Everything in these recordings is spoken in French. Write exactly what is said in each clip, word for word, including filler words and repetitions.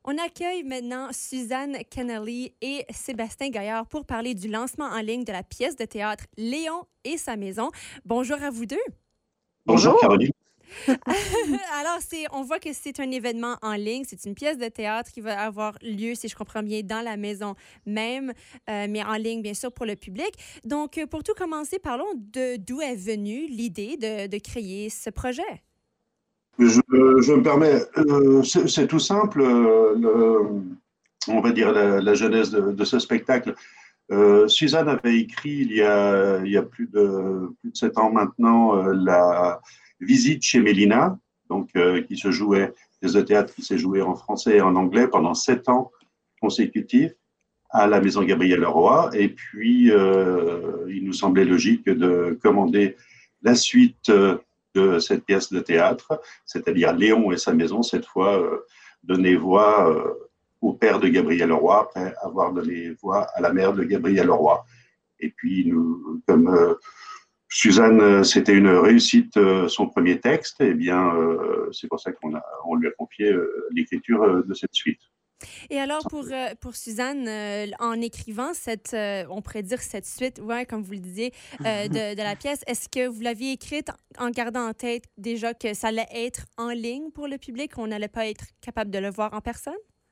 On accueille maintenant Suzanne Kennelly et Sébastien Gaillard pour parler du lancement en ligne de la pièce de théâtre Léon et sa maison. Bonjour à vous deux. Bonjour Bonjour. Caroline. Alors, c'est, on voit que c'est un événement en ligne. C'est une pièce de théâtre qui va avoir lieu, si je comprends bien, dans la maison même, euh, mais en ligne, bien sûr, pour le public. Donc, pour tout commencer, parlons de d'où est venue l'idée de, de créer ce projet. Je, je me permets, euh, c'est c'est tout simple, euh, le- on va dire la, la genèse de, de ce spectacle. Euh, Suzanne avait écrit il y a, il y a plus de, plus de sept ans maintenant euh, la visite chez Mélina, donc, euh, qui se jouait, pièce de théâtre qui s'est jouée en français et en anglais pendant sept ans consécutifs à la Maison Gabriel Leroy. Et puis, euh, il nous semblait logique de commander la suite euh, de cette pièce de théâtre, c'est-à-dire Léon et sa maison, cette fois euh, donner voix euh, au père de Gabriel Leroy, après avoir donné voix à la mère de Gabriel Leroy. Et puis, nous, comme euh, Suzanne, euh, c'était une réussite, euh, son premier texte, et eh bien, euh, c'est pour ça qu'on a, on lui a confié euh, l'écriture euh, de cette suite. Et alors, pour, euh, pour Suzanne, euh, en écrivant cette, euh, on pourrait dire cette suite, ouais, comme vous le disiez, euh, de, de la pièce, est-ce que vous l'aviez écrite en gardant en tête déjà que ça allait être en ligne pour le public, qu'on n'allait pas être capable de le voir en personne?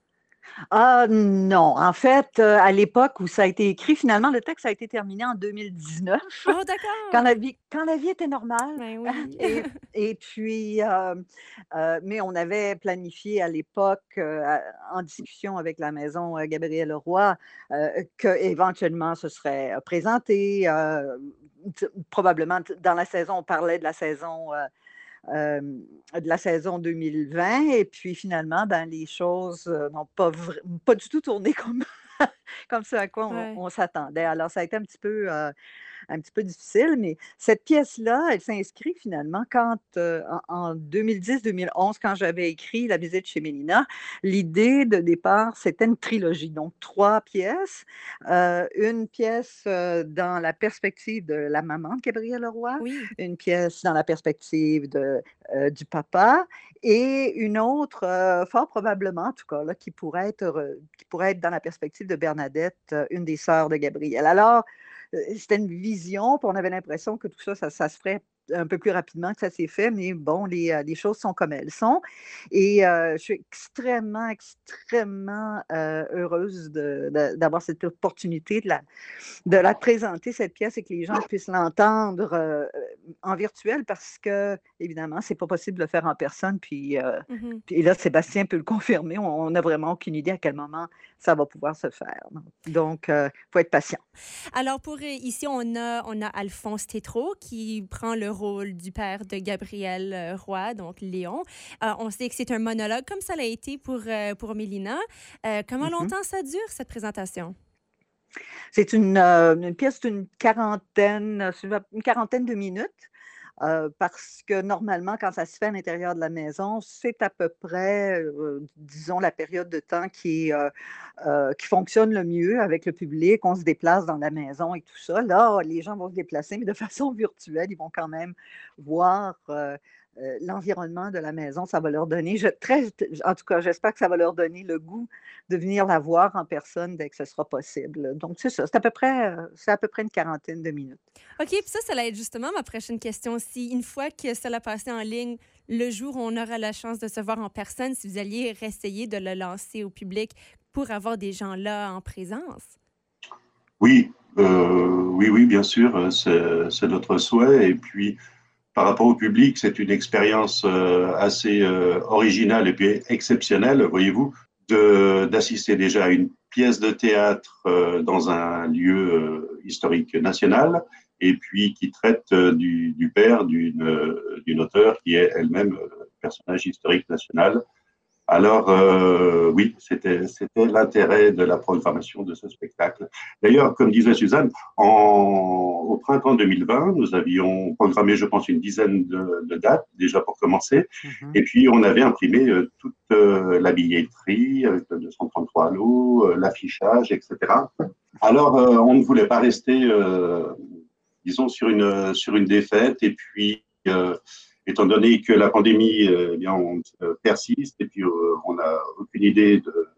Ah non, en fait, euh, à l'époque où ça a été écrit, finalement, le texte a été terminé en deux mille dix-neuf, Oh, quand d'accord! la vie, quand la vie était normale. Ben oui. Et, et puis, euh, euh, mais on avait planifié à l'époque, euh, à- en discussion avec la maison euh, Gabriel Leroy, euh, qu'éventuellement ce serait euh, présenté. Euh, t- probablement, t- dans la saison, on parlait de la saison. euh, euh, de la saison deux mille vingt. Et puis finalement, ben, les choses euh, n'ont pas, vra- pas du tout tourné comme, comme ce à quoi on, Ouais. on s'attendait. Alors, ça a été un petit peu euh, un petit peu difficile, mais cette pièce-là, elle s'inscrit finalement quand, euh, en, en deux mille dix-deux mille onze, quand j'avais écrit La visite chez Mélina, l'idée de départ, c'était une trilogie, donc trois pièces. Euh, une pièce euh, dans la perspective de la maman de Gabriel Leroy, Oui. une pièce dans la perspective de, euh, du papa, et une autre, euh, fort probablement en tout cas, là, qui, pourrait être, euh, qui pourrait être dans la perspective de Bernadette, euh, une des sœurs de Gabriel. Alors, euh, c'était une vision, puis on avait l'impression que tout ça, ça, ça se ferait un peu plus rapidement que ça s'est fait, mais bon, les, euh, les choses sont comme elles sont. Et euh, je suis extrêmement, extrêmement euh, heureuse de, de, d'avoir cette opportunité de la, de la présenter, cette pièce, et que les gens puissent l'entendre euh, en virtuel, parce que, évidemment, c'est pas possible de le faire en personne. Puis, euh, Mhm. puis là, Sébastien peut le confirmer. On n'a vraiment aucune idée à quel moment ça va pouvoir se faire. Donc, il euh, faut être patient. Alors, pour euh, ici, on a, on a Alphonse Tétrault qui prend le rôle du père de Gabriel euh, Roy, donc Léon. Euh, on sait que c'est un monologue, comme ça l'a été pour, euh, pour Mélina. Euh, comment Mm-hmm. longtemps ça dure, cette présentation? C'est une, euh, une pièce d'une quarantaine, une quarantaine de minutes. Euh, parce que normalement, quand ça se fait à l'intérieur de la maison, c'est à peu près, euh, disons, la période de temps qui, est, euh, euh, qui fonctionne le mieux avec le public. On se déplace dans la maison et tout ça. Là, les gens vont se déplacer, mais de façon virtuelle, ils vont quand même voir euh, euh, l'environnement de la maison. Ça va leur donner, je, très, en tout cas, j'espère que ça va leur donner le goût de venir la voir en personne dès que ce sera possible. Donc, c'est ça, c'est à peu près, euh, c'est à peu près une quarantaine de minutes. OK, puis ça, ça va être justement ma prochaine question. Si une fois que ça l'a passé en ligne, le jour où on aura la chance de se voir en personne, si vous alliez réessayer de le lancer au public pour avoir des gens là en présence? Oui, euh, oui, oui, bien sûr, c'est c'est notre souhait. Et puis, par rapport au public, c'est une expérience euh, assez euh, originale et puis exceptionnelle, voyez-vous, de, d'assister déjà à une pièce de théâtre euh, dans un lieu euh, historique national, et puis qui traite euh, du, du père d'une, euh, d'une auteure qui est elle-même euh, personnage historique national. Alors, euh, oui, c'était, c'était l'intérêt de la programmation de ce spectacle. D'ailleurs, comme disait Suzanne, en, au printemps deux mille vingt, nous avions programmé, je pense, une dizaine de, de dates, déjà pour commencer. Mm-hmm. Et puis, on avait imprimé euh, toute euh, la billetterie, avec le deux cent trente-trois lots, euh, l'affichage, et cetera. Alors, euh, on ne voulait pas rester, euh, disons, sur une, sur une défaite. Et puis, euh, étant donné que la pandémie euh, eh bien, on, euh, persiste et puis euh, on n'a aucune idée de,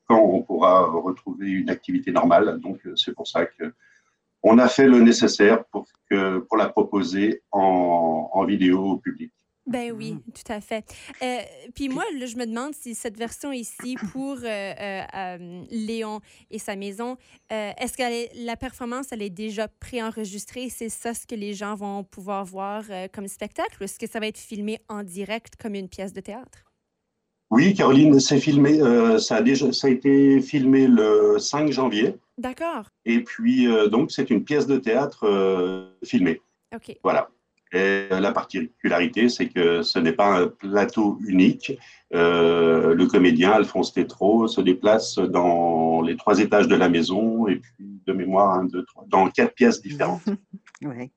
quand on pourra retrouver une activité normale. Donc, c'est pour ça qu'on a fait le nécessaire pour, que, pour la proposer en, en vidéo au public. Ben oui, tout à fait. Euh, puis moi, là, je me demande si cette version ici pour euh, euh, euh, Léon et sa maison, euh, est-ce que la performance, elle est déjà préenregistrée? C'est ça ce que les gens vont pouvoir voir euh, comme spectacle? Ou est-ce que ça va être filmé en direct comme une pièce de théâtre? Oui, Caroline, c'est filmé. Euh, ça, a déjà, ça a été filmé le cinq janvier. D'accord. Et puis, euh, donc, c'est une pièce de théâtre euh, filmée. OK. Voilà. Et la particularité, c'est que ce n'est pas un plateau unique. Euh, le comédien Alphonse Tétrault se déplace dans les trois étages de la maison et puis, de mémoire, un, deux, trois, dans quatre pièces différentes. Oui.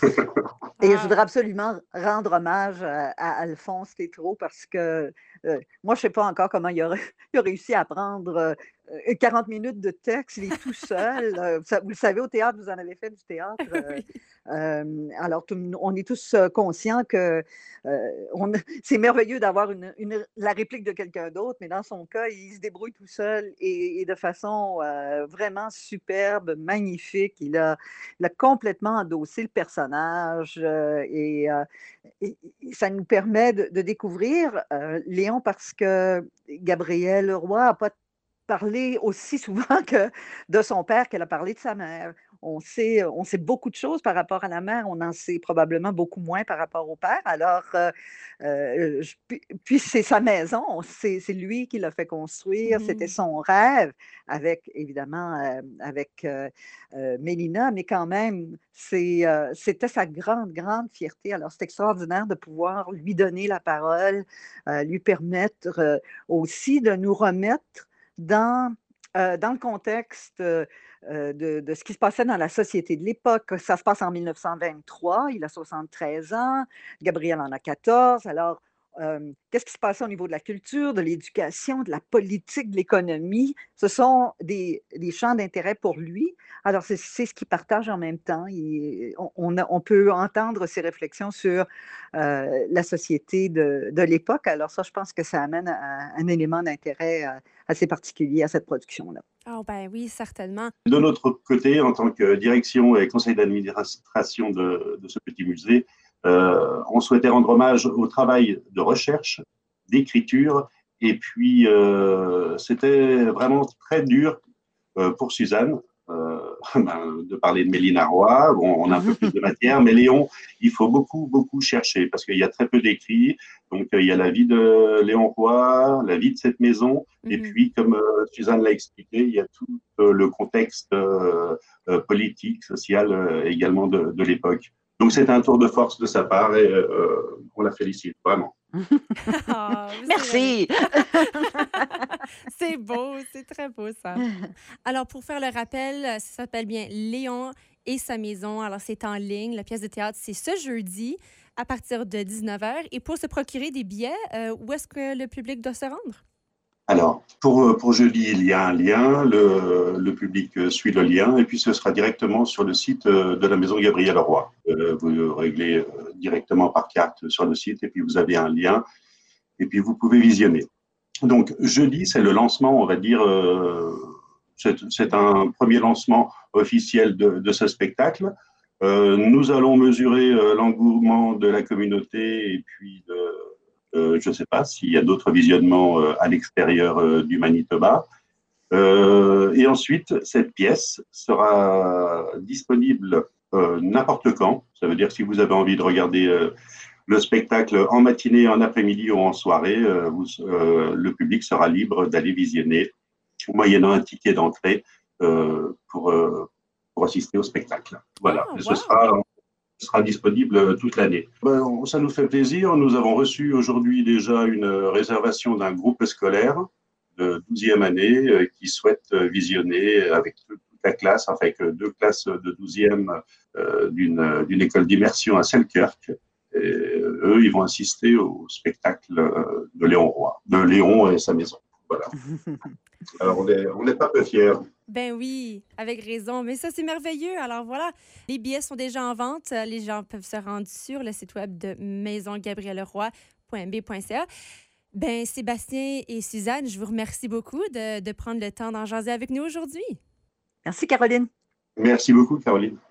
Et je voudrais absolument rendre hommage à, à Alphonse Tétrault parce que euh, moi, je ne sais pas encore comment il a, il a réussi à prendre euh, quarante minutes de texte. Il est tout seul. Euh, vous le savez, au théâtre, vous en avez fait du théâtre. Euh, euh, alors, tout, on est tous conscients que euh, on, c'est merveilleux d'avoir une, une, la réplique de quelqu'un d'autre, mais dans son cas, il se débrouille tout seul et, et de façon euh, vraiment superbe, magnifique. Il a, il a complètement endossé le personnage euh, et, euh, et, et ça nous permet de, de découvrir euh, Léon parce que Gabrielle Leroy n'a pas parlé aussi souvent que de son père qu'elle a parlé de sa mère. On sait, on sait beaucoup de choses par rapport à la mère, on en sait probablement beaucoup moins par rapport au père. Alors, euh, euh, je, puis c'est sa maison, c'est, c'est lui qui l'a fait construire, mm-hmm. C'était son rêve, avec évidemment euh, avec euh, euh, Mélina, mais quand même, c'est, euh, c'était sa grande, grande fierté. Alors, c'est extraordinaire de pouvoir lui donner la parole, euh, lui permettre euh, aussi de nous remettre dans, euh, dans le contexte euh, de, de ce qui se passait dans la société de l'époque. Ça se passe en dix-neuf cent vingt-trois, il a soixante-treize ans, Gabriel en a quatorze. Alors, euh, qu'est-ce qui se passait au niveau de la culture, de l'éducation, de la politique, de l'économie? Ce sont des, des champs d'intérêt pour lui. Alors, c'est, c'est ce qu'il partage en même temps. Il, on, a, on peut entendre ses réflexions sur euh, la société de, de l'époque. Alors ça, je pense que ça amène un, un élément d'intérêt assez particulier à cette production-là. Oh ben oui, certainement. De notre côté, en tant que direction et conseil d'administration de, de ce petit musée, euh, on souhaitait rendre hommage au travail de recherche, d'écriture, et puis euh, c'était vraiment très dur euh, pour Suzanne euh, ben, de parler de Mélina Roy. Bon, on a un peu plus de matière, mais Léon, il faut beaucoup, beaucoup chercher parce qu'il y a très peu d'écrits. Donc, euh, il y a la vie de Léon Roy, la vie de cette maison, mm-hmm. et puis, comme euh, Suzanne l'a expliqué, il y a tout euh, le contexte euh, euh, politique, social euh, également de, de l'époque. Donc, c'est un tour de force de sa part et euh, on la félicite vraiment. Oh, merci. C'est beau, c'est très beau ça. Alors, pour faire le rappel, ça s'appelle bien Léon et sa maison. Alors, c'est en ligne. La pièce de théâtre, c'est ce jeudi à partir de dix-neuf heures. Et pour se procurer des billets, euh, où est-ce que le public doit se rendre? Alors, pour, pour jeudi, il y a un lien, le, le public suit le lien, et puis ce sera directement sur le site de la maison Gabrielle Leroy. Euh, vous réglez directement par carte sur le site, et puis vous avez un lien, et puis vous pouvez visionner. Donc, jeudi, c'est le lancement, on va dire, euh, c'est, c'est un premier lancement officiel de, de ce spectacle. Euh, nous allons mesurer euh, l'engouement de la communauté, et puis de... Euh, je ne sais pas s'il y a d'autres visionnements euh, à l'extérieur euh, du Manitoba. Euh, et ensuite, cette pièce sera disponible euh, n'importe quand. Ça veut dire que si vous avez envie de regarder euh, le spectacle en matinée, en après-midi ou en soirée, euh, vous, euh, le public sera libre d'aller visionner, moyennant un ticket d'entrée euh, pour, euh, pour assister au spectacle. Voilà. Oh, et ce wow. sera... sera disponible toute l'année. Ben, ça nous fait plaisir. Nous avons reçu aujourd'hui déjà une réservation d'un groupe scolaire de douzième année euh, qui souhaite visionner avec toute la classe, enfin avec deux classes de douzième euh, d'une, d'une école d'immersion à Selkirk. Et eux, ils vont assister au spectacle de Léon Roy, de Léon et sa maison. Voilà. Alors, on n'est on n'est pas peu fiers. Ben oui, avec raison. Mais ça, c'est merveilleux. Alors voilà, les billets sont déjà en vente. Les gens peuvent se rendre sur le site web de maison gabrielle leroy point m b point c a. Ben Sébastien et Suzanne, je vous remercie beaucoup de, de prendre le temps d'en jaser avec nous aujourd'hui. Merci, Caroline. Merci beaucoup, Caroline.